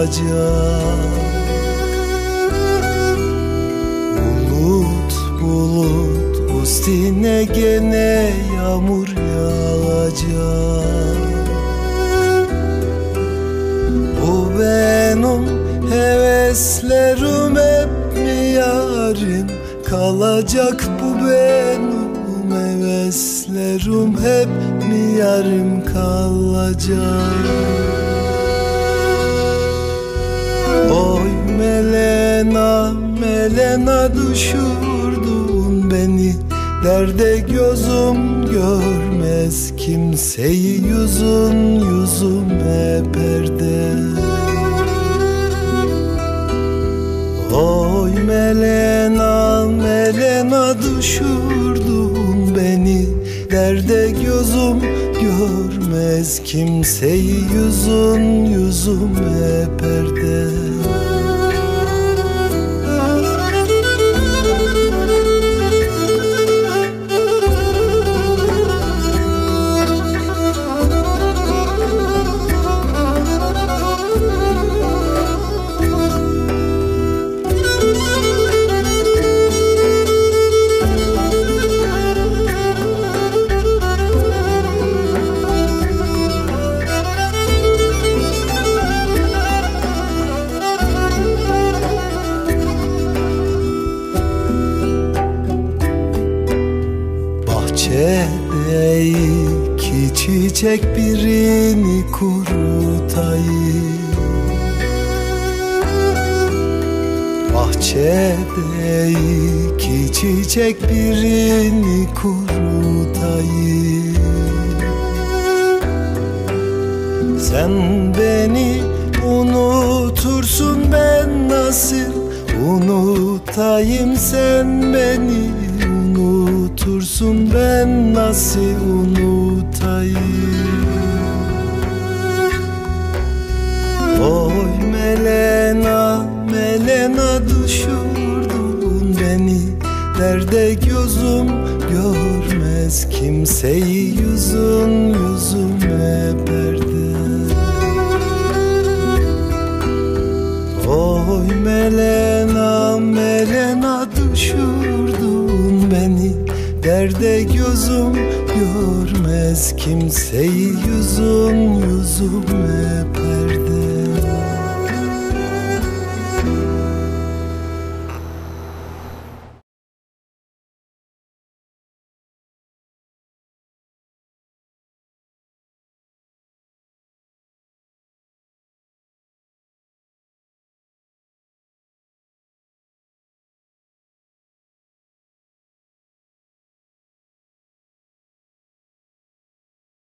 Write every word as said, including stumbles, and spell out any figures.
kalacak. Bulut bulut üstüne gene yağmur yağacak. Bu benim heveslerim hep mi yarim kalacak? Bu benim heveslerim hep mi yarım kalacak? Oy Melena, Melena düşürdün beni derde, gözüm görmez kimseyi, yüzün yüzüme perde. Oy Melena, Melena düşürdün beni derde, gözüm görmez kimseyi, yüzün yüzüme perde. Bahçede iki çiçek birini kurutayım. Bahçede iki çiçek birini kurutayım. Sen beni unutursun, ben nasıl unutayım? Sen beni unutursun, ben nasıl unutayım? Oy Melena, Melena düşürdün beni derde, gözüm görmez kimseyi, yüzün yüzüme perde. Oy Melena, Melena düşürdün beni derde, gözüm görmez kimseyi, yüzün yüzüme